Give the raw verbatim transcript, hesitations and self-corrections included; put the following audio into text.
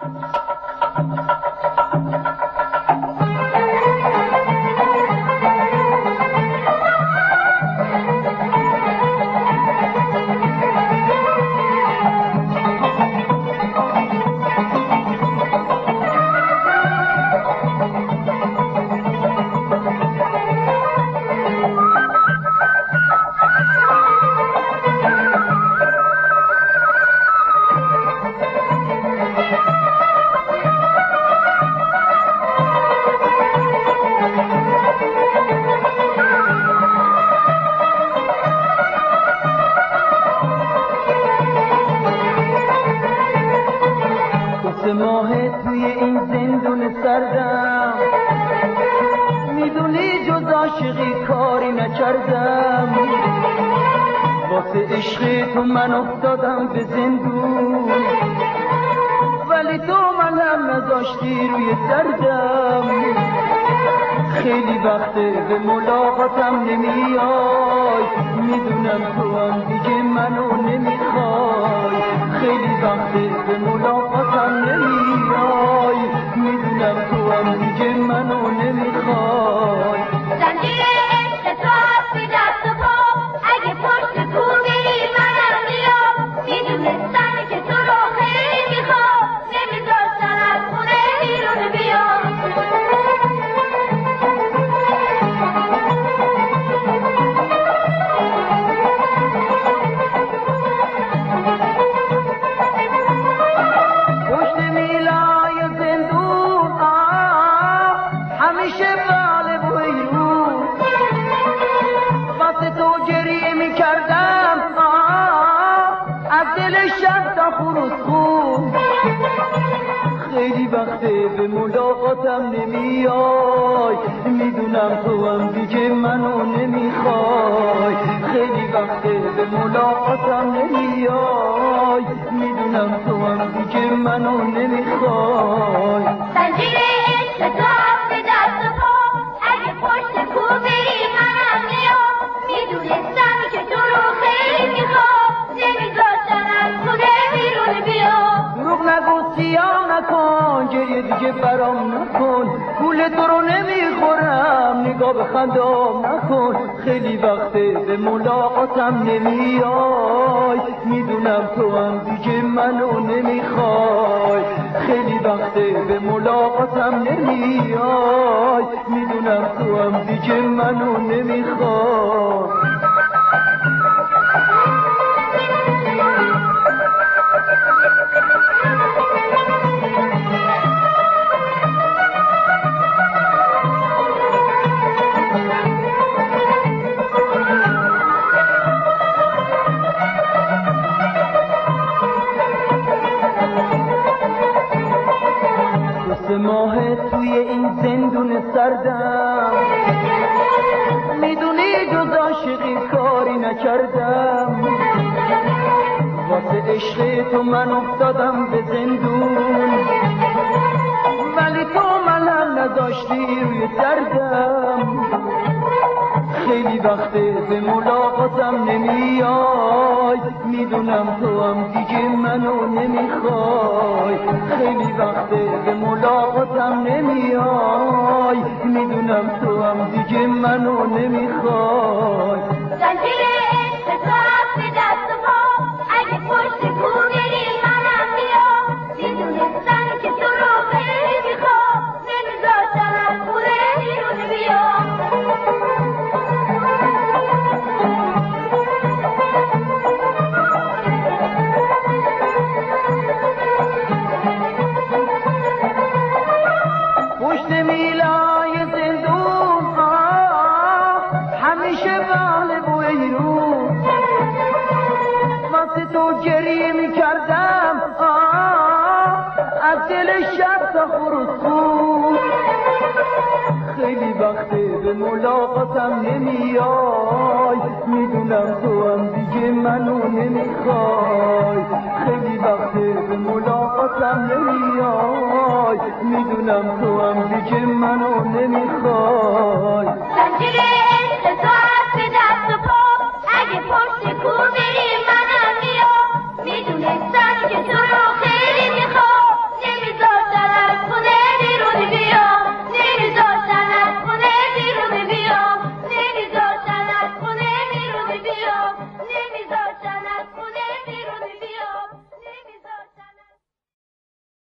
ماه توی این زندون سردم، میدونی جز عاشقی کاری نکردم. واسه عشق تو من افتادم به زندون، ولی تو من هم نذاشتی روی سردم. خیلی وقته به ملاقاتم نمیای، میدونم تو هم دیگه منو نمیخوای. خیلی وقته به ملاقاتم نمیای، میدونم تو هم دیگه منو نمیخوای. زنجیر عشق تو هستی دست و پا، اگه پشت تو بری منم میام. میدونستم که تو رو خیلی میخوام، نمیذاشتن از خونه بیرون بیام. همیشه بله بایرون واسه تو گریه میکردم، از دل شب تا خروس خون. خیلی وقته به ملاقاتم نمیای، میدونم تو هم دیگه منو نمیخوای. خیلی وقته به ملاقاتم نمیای، میدونم تو هم دیگه منو نمیخوای. زنجیر عشق تو هستی دست و پا، اگه پشت کو بری منم میام. میدونستم که تو رو خیلی میخوام، نمیذاشتن از خونه بیرون بیام. دروغ نگو سیاه نکن، گریه دیگه برام نکن. پول تو رو نمیخورم، نگاه به خندام نکن. خیلی وقته به ملاقاتم نمیای، میدونم تو هم دیگه منو نمیخوای. خیلی وقته به ملاقاتم نمیای، میدونم تو هم دیگه منو نمیخوای. سه ماه توی این زندون سردم، میدونی جز عاشقی کاری نکردم. واسه عشق تو من افتادم به زندون، ولی تو من هم نذاشتی روی سردم. خیلی وقته به ملاقاتم نمیای، میدونم تو هم دیگه منو نمیخوای. خیلی وقته به ملاقاتم نمیای، میدونم تو هم دیگه منو نمیخوای. زنجیر عشق تو هستی دست و پا، اگه پشت کو بری منم میام. میدونستم که تو رو خیلی میخوام، نمیذاشتن از خونه بیرون بیام. پشت میلای زندون همیشه بله بایرون واسه تو گریه میکردم، از دل شب تا خروس خون. خیلی وقته به ملاقاتم نمیای، میدونم تو هم دیگه منو نمیخوای. خیلی وقته به ملاقاتم نمیای، میدونم تو هم دیگه منو نمیخوای. زنجیر عشق تو هستی دست و پا، اگه پشت کو بری